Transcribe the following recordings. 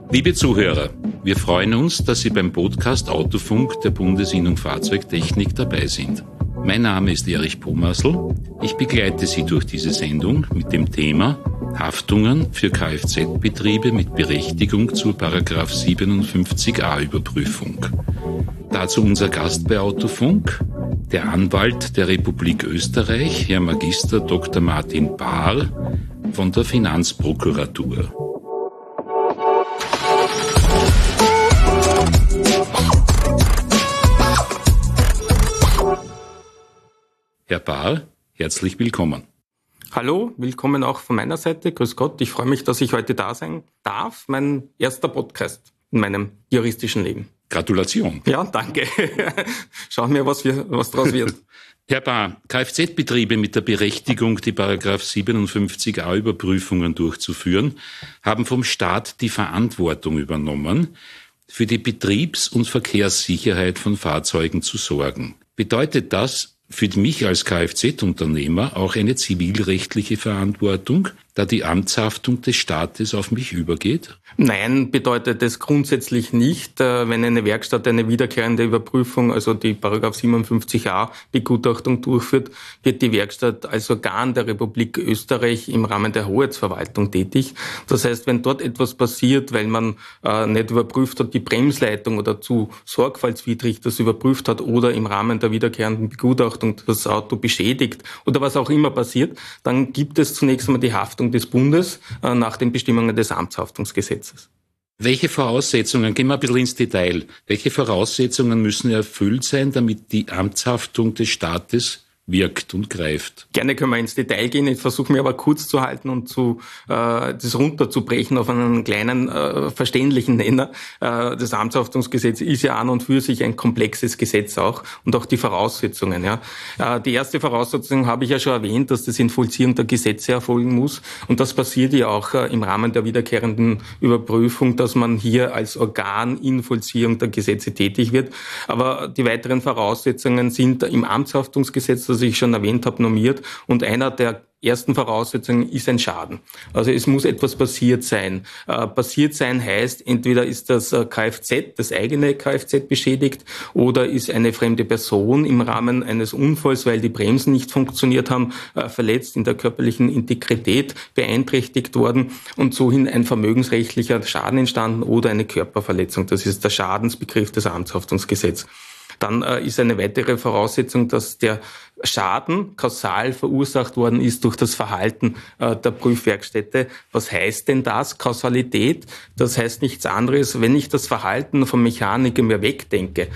Liebe Zuhörer, wir freuen uns, dass Sie beim Podcast Autofunk der Bundesinnung Fahrzeugtechnik dabei sind. Mein Name ist Erich Pomassl. Ich begleite Sie durch diese Sendung mit dem Thema Haftungen für Kfz-Betriebe mit Berechtigung zur § 57a Überprüfung. Dazu unser Gast bei Autofunk, der Anwalt der Republik Österreich, Herr Magister Dr. Martin Bahr von der Finanzprokuratur. Herr Bahr, herzlich willkommen. Hallo, willkommen auch von meiner Seite. Grüß Gott, ich freue mich, dass ich heute da sein darf. Mein erster Podcast in meinem juristischen Leben. Gratulation. Ja, danke. Schauen wir, was daraus wird. Herr Bahr, Kfz-Betriebe mit der Berechtigung, die § 57a Überprüfungen durchzuführen, haben vom Staat die Verantwortung übernommen, für die Betriebs- und Verkehrssicherheit von Fahrzeugen zu sorgen. Bedeutet das für mich als Kfz-Unternehmer auch eine zivilrechtliche Verantwortung, da die Amtshaftung des Staates auf mich übergeht? Nein, bedeutet es grundsätzlich nicht. Wenn eine Werkstatt eine wiederkehrende Überprüfung, also die § 57a Begutachtung durchführt, wird die Werkstatt als Organ der Republik Österreich im Rahmen der Hoheitsverwaltung tätig. Das heißt, wenn dort etwas passiert, weil man nicht überprüft hat, die Bremsleitung oder zu sorgfaltswidrig das überprüft hat oder im Rahmen der wiederkehrenden Begutachtung das Auto beschädigt oder was auch immer passiert, dann gibt es zunächst einmal die Haftung des Bundes nach den Bestimmungen des Amtshaftungsgesetzes. Welche Voraussetzungen, gehen wir ein bisschen ins Detail, welche Voraussetzungen müssen erfüllt sein, damit die Amtshaftung des Staates wirkt und greift? Gerne können wir ins Detail gehen. Ich versuche mir aber kurz zu halten und das runterzubrechen auf einen kleinen verständlichen Nenner. Das Amtshaftungsgesetz ist ja an und für sich ein komplexes Gesetz auch und auch die Voraussetzungen. Ja. Die erste Voraussetzung habe ich ja schon erwähnt, dass das in Vollziehung der Gesetze erfolgen muss und das passiert ja auch im Rahmen der wiederkehrenden Überprüfung, dass man hier als Organ in Vollziehung der Gesetze tätig wird. Aber die weiteren Voraussetzungen sind im Amtshaftungsgesetz, das ich schon erwähnt habe, normiert. Und einer der ersten Voraussetzungen ist ein Schaden. Also es muss etwas passiert sein. Passiert sein heißt, entweder ist das Kfz, das eigene Kfz beschädigt, oder ist eine fremde Person im Rahmen eines Unfalls, weil die Bremsen nicht funktioniert haben, verletzt, in der körperlichen Integrität beeinträchtigt worden und sohin ein vermögensrechtlicher Schaden entstanden oder eine Körperverletzung. Das ist der Schadensbegriff des Amtshaftungsgesetzes. Dann ist eine weitere Voraussetzung, dass der Schaden kausal verursacht worden ist durch das Verhalten der Prüfwerkstätte. Was heißt denn das? Kausalität, das heißt nichts anderes. Wenn ich das Verhalten vom Mechaniker mir wegdenke,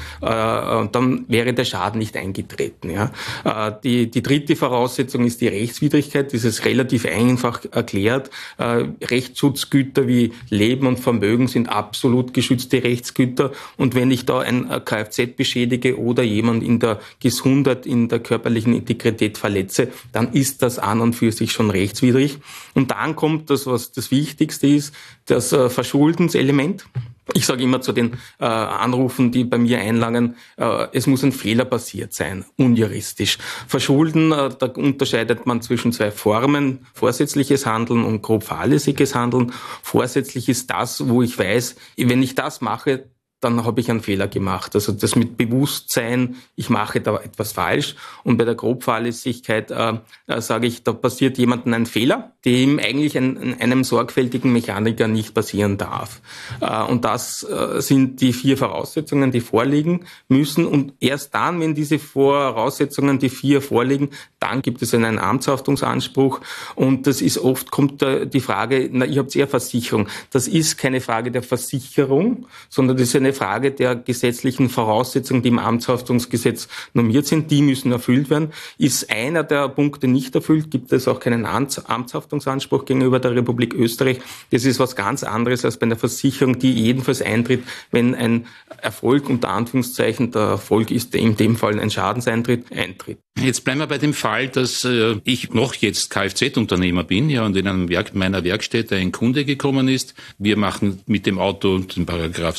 dann wäre der Schaden nicht eingetreten. Ja? Die dritte Voraussetzung ist die Rechtswidrigkeit. Das ist relativ einfach erklärt. Rechtsschutzgüter wie Leben und Vermögen sind absolut geschützte Rechtsgüter. Und wenn ich da ein Kfz beschädige oder jemand in der Gesundheit, in der körperlichen Integrität verletze, dann ist das an und für sich schon rechtswidrig. Und dann kommt das, was das Wichtigste ist, das Verschuldenselement. Ich sage immer zu den Anrufen, die bei mir einlangen, es muss ein Fehler passiert sein, unjuristisch. Verschulden, da unterscheidet man zwischen zwei Formen, vorsätzliches Handeln und grob fahrlässiges Handeln. Vorsätzlich ist das, wo ich weiß, wenn ich das mache, dann habe ich einen Fehler gemacht. Also das mit Bewusstsein, ich mache da etwas falsch. Und bei der Grobfahrlässigkeit sage ich, da passiert jemandem ein Fehler, dem eigentlich einem sorgfältigen Mechaniker nicht passieren darf. Und das sind die 4 Voraussetzungen, die vorliegen müssen. Und erst dann, wenn diese Voraussetzungen, die 4 vorliegen, dann gibt es einen Amtshaftungsanspruch. Und das ist oft, kommt die Frage, ihr habt eher Versicherung. Das ist keine Frage der Versicherung, sondern das ist eine Frage der gesetzlichen Voraussetzungen, die im Amtshaftungsgesetz normiert sind. Die müssen erfüllt werden. Ist einer der Punkte nicht erfüllt, gibt es auch keinen Amtshaftungsanspruch gegenüber der Republik Österreich. Das ist was ganz anderes als bei einer Versicherung, die jedenfalls eintritt, wenn ein Erfolg, unter Anführungszeichen, der Erfolg ist in dem Fall ein Schadenseintritt, eintritt. Jetzt bleiben wir bei dem Fall, dass ich noch jetzt Kfz-Unternehmer bin, ja, und in einem meiner Werkstätte ein Kunde gekommen ist. Wir machen mit dem Auto den §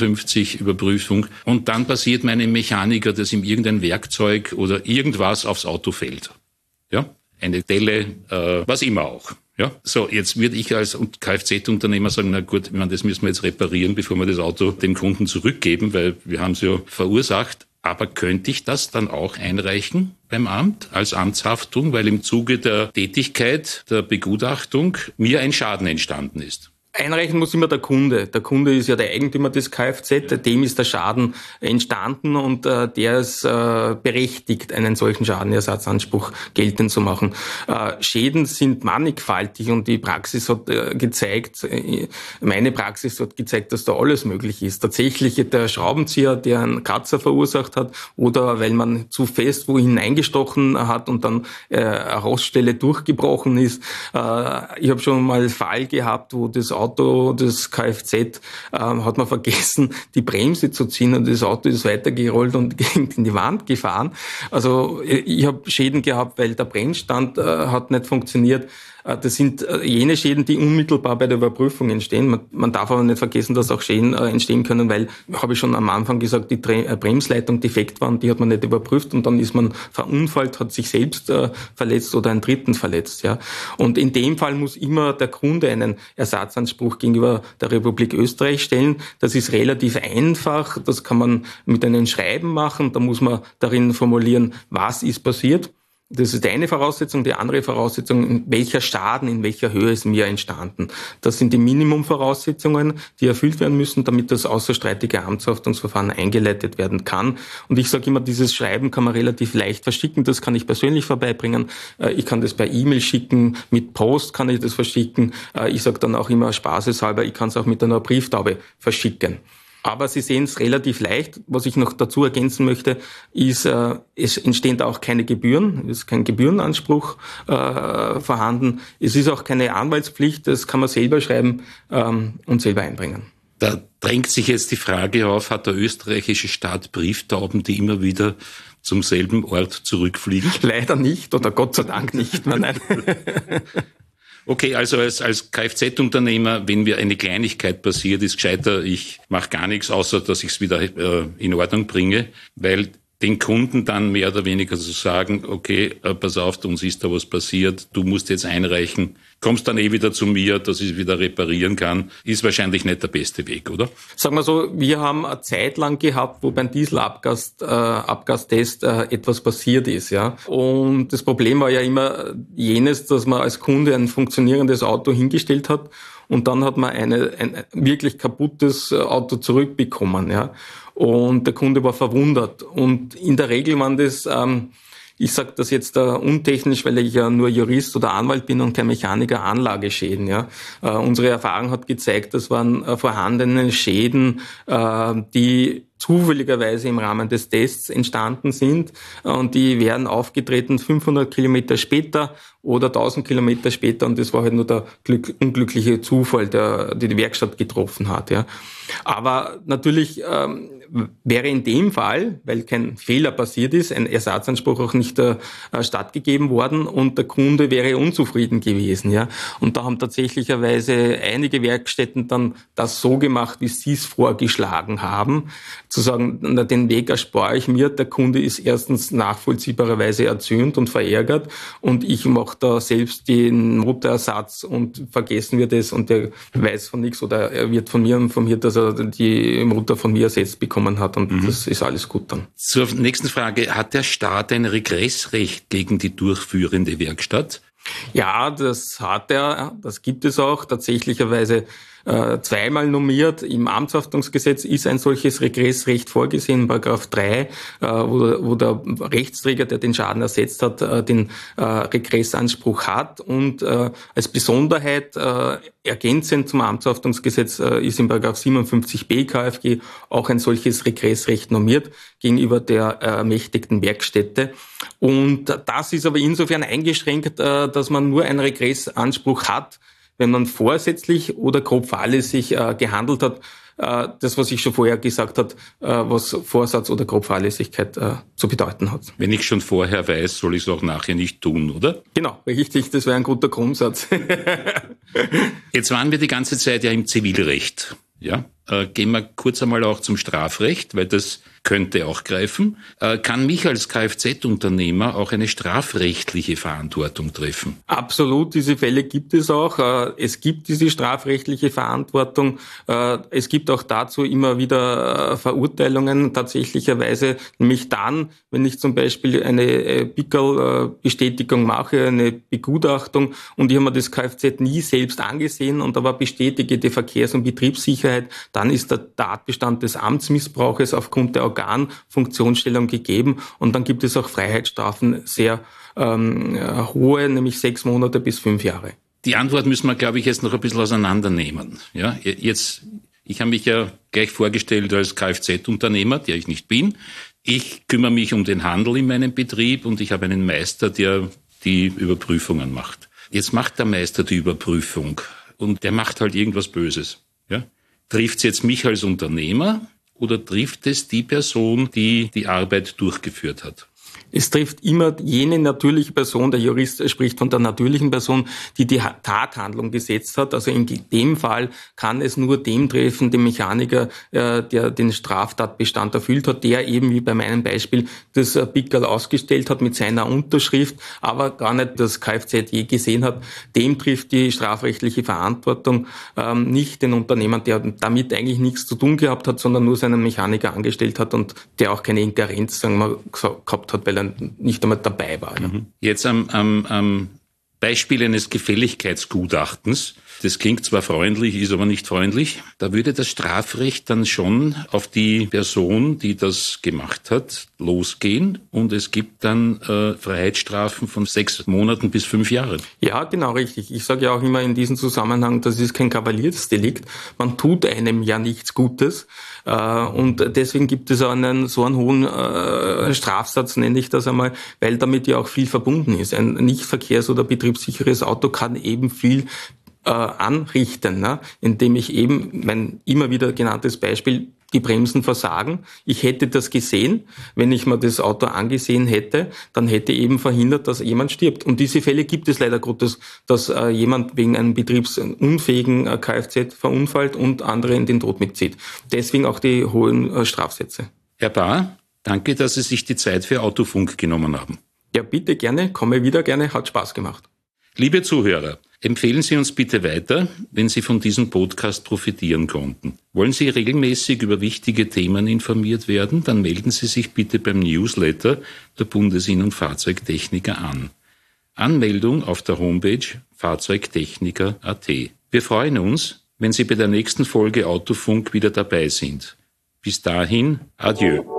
57 Überprüfung und dann passiert meinem Mechaniker, dass ihm irgendein Werkzeug oder irgendwas aufs Auto fällt. Ja, eine Delle, was immer auch. Ja, so, jetzt würde ich als Kfz-Unternehmer sagen, na gut, das müssen wir jetzt reparieren, bevor wir das Auto dem Kunden zurückgeben, weil wir haben es ja verursacht. Aber könnte ich das dann auch einreichen beim Amt als Amtshaftung, weil im Zuge der Tätigkeit der Begutachtung mir ein Schaden entstanden ist? Einreichen muss immer der Kunde. Der Kunde ist ja der Eigentümer des Kfz, dem ist der Schaden entstanden und der ist berechtigt, einen solchen Schadenersatzanspruch geltend zu machen. Schäden sind mannigfaltig und die Praxis hat gezeigt, meine Praxis hat gezeigt, dass da alles möglich ist. Tatsächlich der Schraubenzieher, der einen Kratzer verursacht hat oder weil man zu fest wo hineingestochen hat und dann eine Roststelle durchgebrochen ist. Ich habe schon mal einen Fall gehabt, wo das Kfz, hat man vergessen, die Bremse zu ziehen und das Auto ist weitergerollt und in die Wand gefahren. Also ich habe Schäden gehabt, weil der Bremsstand hat nicht funktioniert. Das sind jene Schäden, die unmittelbar bei der Überprüfung entstehen. Man darf aber nicht vergessen, dass auch Schäden entstehen können, weil, habe ich schon am Anfang gesagt, die Bremsleitung defekt war und die hat man nicht überprüft und dann ist man verunfallt, hat sich selbst verletzt oder einen Dritten verletzt. Ja. Und in dem Fall muss immer der Kunde einen Ersatzanspruch gegenüber der Republik Österreich stellen. Das ist relativ einfach, das kann man mit einem Schreiben machen, da muss man darin formulieren, was ist passiert. Das ist die eine Voraussetzung. Die andere Voraussetzung, welcher Schaden, in welcher Höhe ist mir entstanden. Das sind die Minimumvoraussetzungen, die erfüllt werden müssen, damit das außerstreitige Amtshaftungsverfahren eingeleitet werden kann. Und ich sage immer, dieses Schreiben kann man relativ leicht verschicken. Das kann ich persönlich vorbeibringen. Ich kann das per E-Mail schicken. Mit Post kann ich das verschicken. Ich sage dann auch immer spaßeshalber, ich kann es auch mit einer Brieftaube verschicken. Aber Sie sehen es relativ leicht. Was ich noch dazu ergänzen möchte, ist, es entstehen da auch keine Gebühren. Es ist kein Gebührenanspruch vorhanden. Es ist auch keine Anwaltspflicht. Das kann man selber schreiben und selber einbringen. Da drängt sich jetzt die Frage auf, hat der österreichische Staat Brieftauben, die immer wieder zum selben Ort zurückfliegen? Leider nicht oder Gott sei Dank nicht. Nein. Okay, also als Kfz-Unternehmer, wenn mir eine Kleinigkeit passiert, ist gescheiter, ich mache gar nichts, außer dass ich es wieder in Ordnung bringe, weil den Kunden dann mehr oder weniger zu sagen, okay, pass auf, uns ist da was passiert, du musst jetzt einreichen, kommst dann wieder zu mir, dass ich es wieder reparieren kann, ist wahrscheinlich nicht der beste Weg, oder? Sagen wir so, wir haben eine Zeit lang gehabt, wo beim Dieselabgastest etwas passiert ist, ja. Und das Problem war ja immer jenes, dass man als Kunde ein funktionierendes Auto hingestellt hat und dann hat man ein wirklich kaputtes Auto zurückbekommen, ja. Und der Kunde war verwundert. Und in der Regel waren das, ich sage das jetzt untechnisch, weil ich ja nur Jurist oder Anwalt bin und kein Mechaniker, Anlageschäden. Ja. Unsere Erfahrung hat gezeigt, das waren vorhandene Schäden, die zufälligerweise im Rahmen des Tests entstanden sind und die wären aufgetreten 500 Kilometer später oder 1000 Kilometer später und das war halt nur der unglückliche Zufall, der die Werkstatt getroffen hat. Ja. Aber natürlich wäre in dem Fall, weil kein Fehler passiert ist, ein Ersatzanspruch auch nicht stattgegeben worden und der Kunde wäre unzufrieden gewesen. Ja. Und da haben tatsächlicherweise einige Werkstätten dann das so gemacht, wie sie es vorgeschlagen haben, zu sagen, na, den Weg erspare ich mir, der Kunde ist erstens nachvollziehbarerweise erzürnt und verärgert und ich mache da selbst den Motorersatz und vergessen wir das und der weiß von nichts oder er wird von mir informiert, dass er die Motor von mir ersetzt bekommen hat und das ist alles gut dann. Zur nächsten Frage, hat der Staat ein Regressrecht gegen die durchführende Werkstatt? Ja, das hat er, das gibt es auch tatsächlicherweise zweimal normiert. Im Amtshaftungsgesetz ist ein solches Regressrecht vorgesehen, Paragraph 3, wo der Rechtsträger, der den Schaden ersetzt hat, den Regressanspruch hat. Und als Besonderheit ergänzend zum Amtshaftungsgesetz ist in Paragraph 57b KfG auch ein solches Regressrecht normiert gegenüber der ermächtigten Werkstätte. Und das ist aber insofern eingeschränkt, dass man nur einen Regressanspruch hat, wenn man vorsätzlich oder grob fahrlässig gehandelt hat. Das, was ich schon vorher gesagt habe, was Vorsatz oder grob Fahrlässigkeit zu bedeuten hat. Wenn ich schon vorher weiß, soll ich es auch nachher nicht tun, oder? Genau, richtig, das wäre ein guter Grundsatz. Jetzt waren wir die ganze Zeit ja im Zivilrecht. Ja? Gehen wir kurz einmal auch zum Strafrecht, weil das könnte auch greifen. Kann mich als Kfz-Unternehmer auch eine strafrechtliche Verantwortung treffen? Absolut, diese Fälle gibt es auch. Es gibt diese strafrechtliche Verantwortung. Es gibt auch dazu immer wieder Verurteilungen tatsächlicherweise, nämlich dann, wenn ich zum Beispiel eine Pickerl-Bestätigung mache, eine Begutachtung, und ich habe mir das Kfz nie selbst angesehen und aber bestätige die Verkehrs- und Betriebssicherheit, dann ist der Tatbestand des Amtsmissbrauches aufgrund der Organfunktionsstellung gegeben, und dann gibt es auch Freiheitsstrafen, sehr hohe, nämlich 6 Monate bis 5 Jahre. Die Antwort müssen wir, glaube ich, jetzt noch ein bisschen auseinandernehmen. Ja, ich habe mich ja gleich vorgestellt als Kfz-Unternehmer, der ich nicht bin. Ich kümmere mich um den Handel in meinem Betrieb und ich habe einen Meister, der die Überprüfungen macht. Jetzt macht der Meister die Überprüfung und der macht halt irgendwas Böses. Ja? Trifft es jetzt mich als Unternehmer oder trifft es die Person, die die Arbeit durchgeführt hat? Es trifft immer jene natürliche Person, der Jurist spricht von der natürlichen Person, die die Tathandlung gesetzt hat. Also in dem Fall kann es nur dem treffen, dem Mechaniker, der den Straftatbestand erfüllt hat, der eben wie bei meinem Beispiel das Pickerl ausgestellt hat mit seiner Unterschrift, aber gar nicht das Kfz je gesehen hat. Dem trifft die strafrechtliche Verantwortung, nicht den Unternehmer, der damit eigentlich nichts zu tun gehabt hat, sondern nur seinen Mechaniker angestellt hat und der auch keine Ingerenz, sagen wir, gehabt hat, weil er nicht einmal dabei war. Ja. Jetzt am Beispiel eines Gefälligkeitsgutachtens. Das klingt zwar freundlich, ist aber nicht freundlich. Da würde das Strafrecht dann schon auf die Person, die das gemacht hat, losgehen. Und es gibt dann Freiheitsstrafen von 6 Monaten bis 5 Jahren. Ja, genau, richtig. Ich sage ja auch immer in diesem Zusammenhang, das ist kein Kavaliersdelikt. Man tut einem ja nichts Gutes. Und deswegen gibt es auch so einen hohen Strafsatz, nenne ich das einmal, weil damit ja auch viel verbunden ist. Ein nicht verkehrs- oder betriebssicheres Auto kann eben viel anrichten, ne? Indem ich eben, mein immer wieder genanntes Beispiel, die Bremsen versagen. Ich hätte das gesehen, wenn ich mir das Auto angesehen hätte, dann hätte eben verhindert, dass jemand stirbt. Und diese Fälle gibt es leider Gottes, dass jemand wegen einem betriebsunfähigen Kfz verunfallt und andere in den Tod mitzieht. Deswegen auch die hohen Strafsätze. Herr Bahr, danke, dass Sie sich die Zeit für Autofunk genommen haben. Ja, bitte gerne, komme wieder gerne, hat Spaß gemacht. Liebe Zuhörer, empfehlen Sie uns bitte weiter, wenn Sie von diesem Podcast profitieren konnten. Wollen Sie regelmäßig über wichtige Themen informiert werden? Dann melden Sie sich bitte beim Newsletter der Bundes-In- und Fahrzeugtechniker an. Anmeldung auf der Homepage fahrzeugtechniker.at. Wir freuen uns, wenn Sie bei der nächsten Folge Autofunk wieder dabei sind. Bis dahin, adieu.